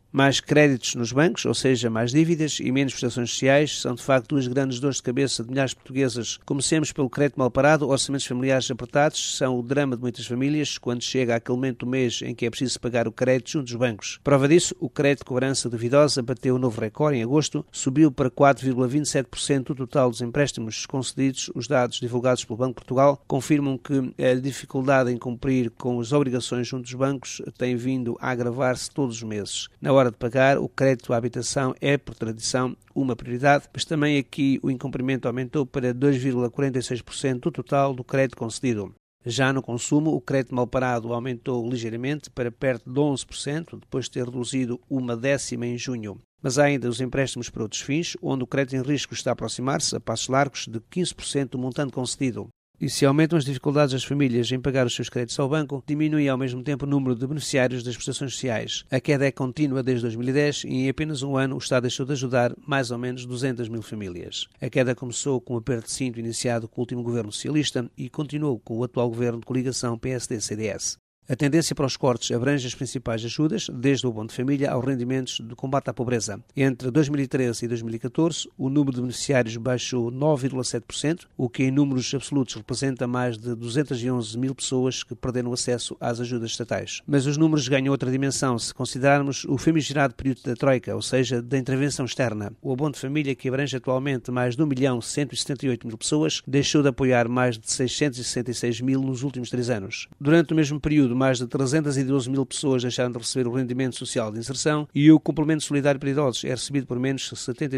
Mais créditos nos bancos, ou seja, mais dívidas e menos prestações sociais, são de facto duas grandes dores de cabeça de milhares de portugueses. Comecemos pelo crédito mal parado, orçamentos familiares apertados, são o drama de muitas famílias quando chega aquele momento do mês em que é preciso pagar o crédito junto dos bancos. Prova disso, o crédito de cobrança duvidosa bateu um novo recorde em agosto, subiu para 4,27% do total dos empréstimos concedidos. Os dados divulgados pelo Banco de Portugal confirmam que a dificuldade em cumprir com as obrigações junto dos bancos tem vindo a agravar-se todos os meses. Na hora de pagar, o crédito à habitação é, por tradição, uma prioridade, mas também aqui o incumprimento aumentou para 2,46% do total do crédito concedido. Já no consumo, o crédito mal parado aumentou ligeiramente para perto de 11%, depois de ter reduzido 1/10 em junho. Mas há ainda os empréstimos para outros fins, onde o crédito em risco está a aproximar-se, a passos largos, de 15% do montante concedido. E se aumentam as dificuldades das famílias em pagar os seus créditos ao banco, diminui ao mesmo tempo o número de beneficiários das prestações sociais. A queda é contínua desde 2010 e em apenas um ano o Estado deixou de ajudar mais ou menos 200 mil famílias. A queda começou com o aperto de cinto iniciado com o último governo socialista e continuou com o atual governo de coligação PSD-CDS. A tendência para os cortes abrange as principais ajudas, desde o abono de família aos rendimentos de combate à pobreza. Entre 2013 e 2014, o número de beneficiários baixou 9,7%, o que em números absolutos representa mais de 211 mil pessoas que perderam acesso às ajudas estatais. Mas os números ganham outra dimensão se considerarmos o famigerado período da Troika, ou seja, da intervenção externa. O abono de família, que abrange atualmente mais de 1.178.000 pessoas, deixou de apoiar mais de 666 mil nos últimos 3 anos. Durante o mesmo período, mais de 312 mil pessoas deixaram de receber o rendimento social de inserção e o complemento solidário para idosos é recebido por menos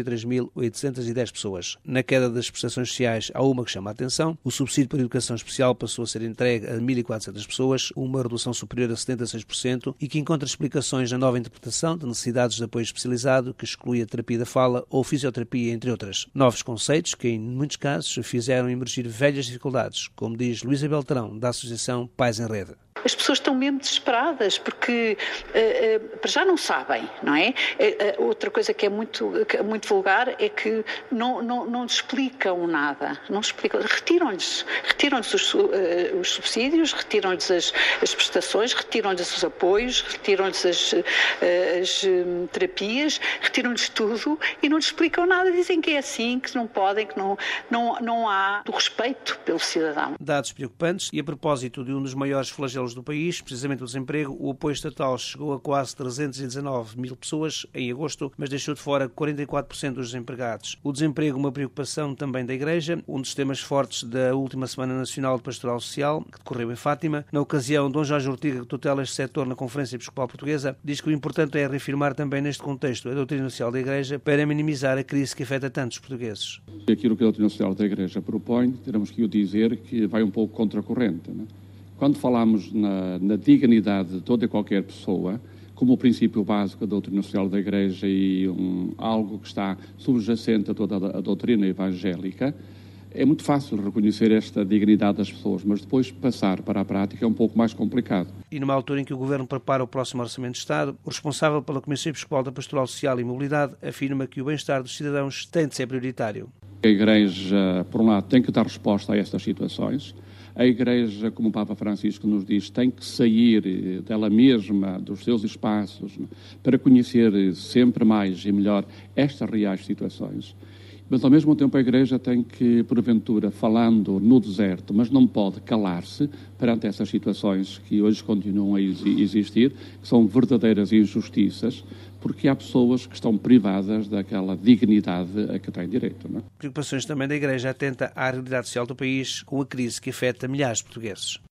73.810 pessoas. Na queda das prestações sociais há uma que chama a atenção. O subsídio para a educação especial passou a ser entregue a 1.400 pessoas, uma redução superior a 76% e que encontra explicações na nova interpretação de necessidades de apoio especializado que exclui a terapia da fala ou fisioterapia, entre outras. Novos conceitos que, em muitos casos, fizeram emergir velhas dificuldades, como diz Luísa Beltrão, da Associação Pais em Rede. As pessoas estão mesmo desesperadas porque para já não sabem, não é? Outra coisa que é muito vulgar é que não explicam nada, não explicam, retiram-lhes os subsídios, retiram-lhes as prestações, retiram-lhes os apoios, retiram-lhes as terapias, retiram-lhes tudo e não lhes explicam nada, dizem que é assim, que não podem, que não há do respeito pelo cidadão. Dados preocupantes e a propósito de um dos maiores flagelos do país, precisamente o desemprego, o apoio estatal chegou a quase 319 mil pessoas em agosto, mas deixou de fora 44% dos desempregados. O desemprego, uma preocupação também da Igreja, um dos temas fortes da última Semana Nacional de Pastoral Social, que decorreu em Fátima. Na ocasião, Dom Jorge Ortiga, que tutela este setor na Conferência Episcopal Portuguesa, diz que o importante é reafirmar também neste contexto a doutrina social da Igreja para minimizar a crise que afeta tantos portugueses. Aquilo que a doutrina social da Igreja propõe, teremos que o dizer que vai um pouco contra a corrente, não é? Quando falamos na dignidade de toda e qualquer pessoa, como o princípio básico da doutrina social da Igreja e algo que está subjacente a toda a doutrina evangélica, é muito fácil reconhecer esta dignidade das pessoas, mas depois passar para a prática é um pouco mais complicado. E numa altura em que o Governo prepara o próximo Orçamento de Estado, o responsável pela Comissão Episcopal da Pastoral Social e Mobilidade afirma que o bem-estar dos cidadãos tem de ser prioritário. A Igreja, por um lado, tem que dar resposta a estas situações. A Igreja, como o Papa Francisco nos diz, tem que sair dela mesma, dos seus espaços, para conhecer sempre mais e melhor estas reais situações. Mas, ao mesmo tempo, a Igreja tem que, porventura, falando no deserto, mas não pode calar-se perante essas situações que hoje continuam a existir, que são verdadeiras injustiças, porque há pessoas que estão privadas daquela dignidade a que têm direito. Não é? Preocupações também da Igreja atenta à realidade social do país com a crise que afeta milhares de portugueses.